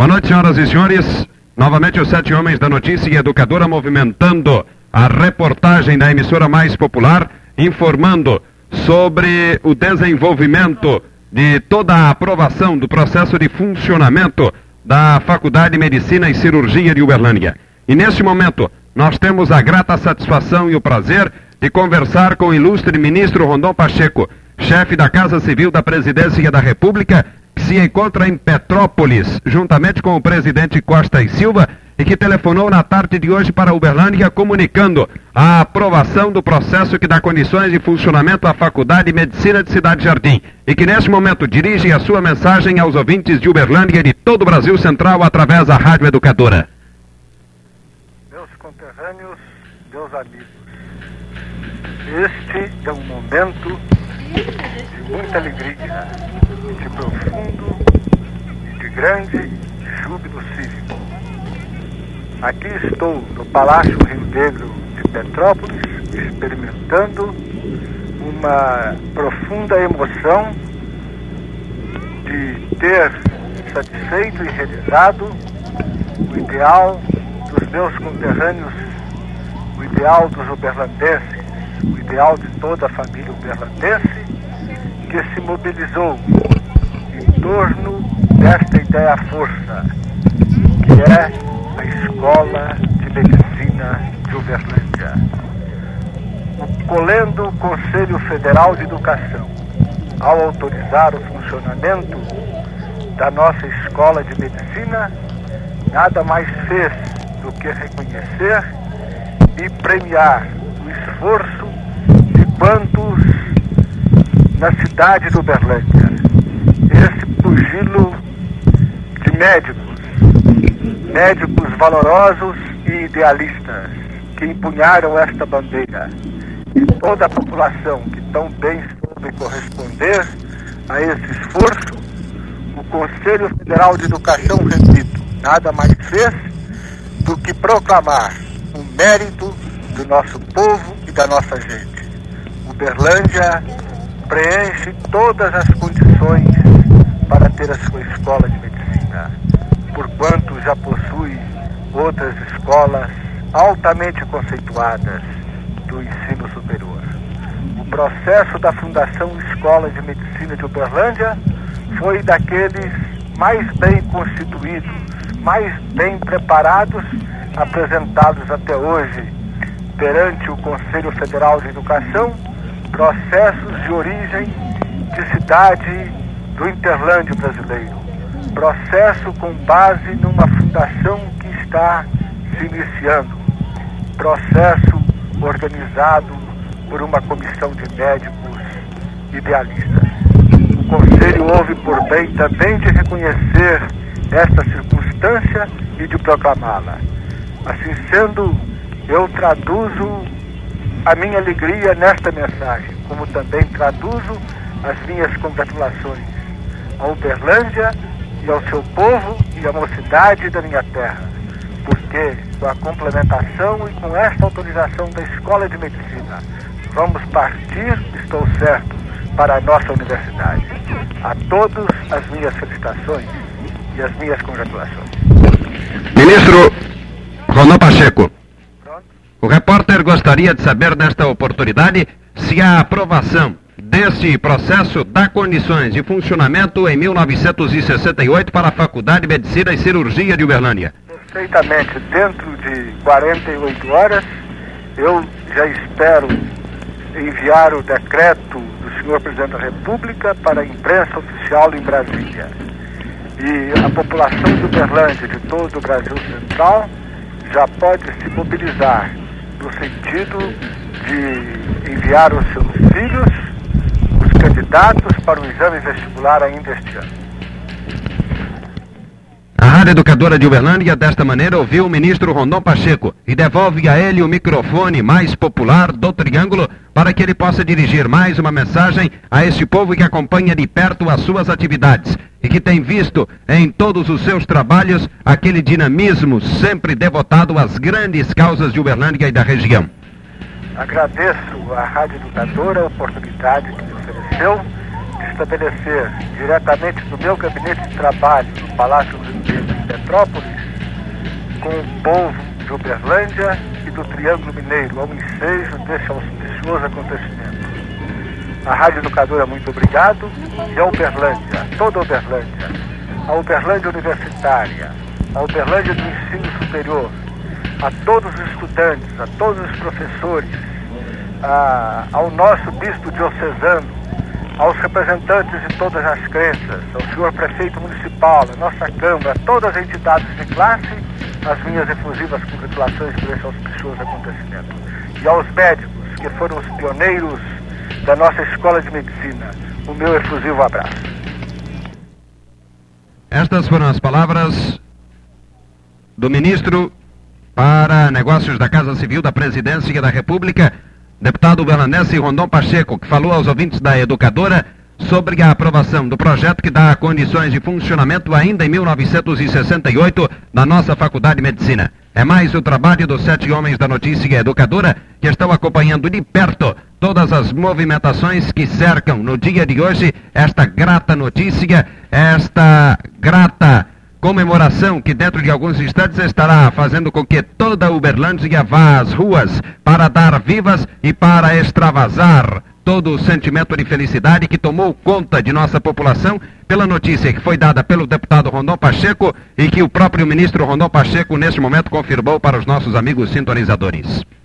Boa noite, senhoras e senhores. Novamente os 7 homens da notícia e educadora movimentando a reportagem da emissora mais popular, informando sobre o desenvolvimento de toda a aprovação do processo de funcionamento da Faculdade de Medicina e Cirurgia de Uberlândia. E neste momento, nós temos a grata satisfação e o prazer de conversar com o ilustre ministro Rondon Pacheco, chefe da Casa Civil da Presidência da República, que se encontra em Petrópolis, juntamente com o presidente Costa e Silva, e que telefonou na tarde de hoje para Uberlândia, comunicando a aprovação do processo que dá condições de funcionamento à Faculdade de Medicina de Cidade Jardim, e que neste momento dirige a sua mensagem aos ouvintes de Uberlândia e de todo o Brasil Central através da Rádio Educadora. Meus conterrâneos, meus amigos, este é um momento de muita alegria, de profundo e de grande júbilo cívico. Aqui estou no Palácio Rio Negro de Petrópolis, experimentando uma profunda emoção de ter satisfeito e realizado o ideal dos meus conterrâneos, o ideal dos uberlandenses, o ideal de toda a família uberlandense, que se mobilizou em torno desta ideia-força, que é a Escola de Medicina de Uberlândia. O colendo Conselho Federal de Educação, ao autorizar o funcionamento da nossa Escola de Medicina, nada mais fez do que reconhecer e premiar o esforço de quantos na cidade de Uberlândia, esse pugilo de médicos valorosos e idealistas que empunharam esta bandeira, e toda a população que tão bem soube corresponder a esse esforço, o Conselho Federal de Educação, repito, nada mais fez do que proclamar o mérito do nosso povo e da nossa gente. Uberlândia preenche todas as condições para ter a sua escola de medicina, porquanto já possui outras escolas altamente conceituadas do ensino superior. O processo da Fundação Escola de Medicina de Uberlândia foi daqueles mais bem constituídos, mais bem preparados, apresentados até hoje perante o Conselho Federal de Educação, processos de origem de cidade do interlândio brasileiro. Processo com base numa fundação que está se iniciando. Processo organizado por uma comissão de médicos idealistas. O Conselho houve por bem também de reconhecer esta circunstância e de proclamá-la. Assim sendo, eu traduzo a minha alegria nesta mensagem, como também traduzo as minhas congratulações a Uberlândia e ao seu povo e à mocidade da minha terra, porque com a complementação e com esta autorização da Escola de Medicina, vamos partir, estou certo, para a nossa universidade. A todos as minhas felicitações e as minhas congratulações. Ministro Rondon Pacheco, o repórter gostaria de saber nesta oportunidade se a aprovação desse processo dá condições de funcionamento em 1968 para a Faculdade de Medicina e Cirurgia de Uberlândia. Perfeitamente. Dentro de 48 horas, eu já espero enviar o decreto do senhor Presidente da República para a imprensa oficial em Brasília. E a população de Uberlândia, de todo o Brasil Central, já pode se mobilizar no sentido de enviar os seus filhos, os candidatos, para o exame vestibular ainda este ano. A Rádio Educadora de Uberlândia, desta maneira, ouviu o ministro Rondon Pacheco e devolve a ele o microfone mais popular do Triângulo para que ele possa dirigir mais uma mensagem a este povo que acompanha de perto as suas atividades e que tem visto em todos os seus trabalhos aquele dinamismo sempre devotado às grandes causas de Uberlândia e da região. Agradeço à Rádio Educadora a oportunidade que me ofereceu de estabelecer diretamente no meu gabinete de trabalho, no Palácio do Rio Negro, Petrópolis, com o povo de Uberlândia e do Triângulo Mineiro, ao ensejo desse auspicioso acontecimento. A Rádio Educadora, muito obrigado, e a Uberlândia, toda a Uberlândia Universitária, a Uberlândia do Ensino Superior, a todos os estudantes, a todos os professores, ao nosso bispo diocesano, aos representantes de todas as crenças, ao senhor prefeito municipal, à nossa Câmara, a todas as entidades de classe, as minhas efusivas congratulações por esse auspicioso acontecimento. E aos médicos, que foram os pioneiros da nossa Escola de Medicina, o meu efusivo abraço. Estas foram as palavras do ministro para Negócios da Casa Civil da Presidência da República, deputado uberlandense Rondon Pacheco, que falou aos ouvintes da Educadora sobre a aprovação do projeto que dá condições de funcionamento ainda em 1968 da nossa Faculdade de Medicina. É mais o trabalho dos 7 homens da Notícia Educadora que estão acompanhando de perto todas as movimentações que cercam no dia de hoje esta grata notícia, esta grata comemoração que dentro de alguns instantes estará fazendo com que toda Uberlândia vá às ruas para dar vivas e para extravasar todo o sentimento de felicidade que tomou conta de nossa população pela notícia que foi dada pelo deputado Rondon Pacheco e que o próprio ministro Rondon Pacheco neste momento confirmou para os nossos amigos sintonizadores.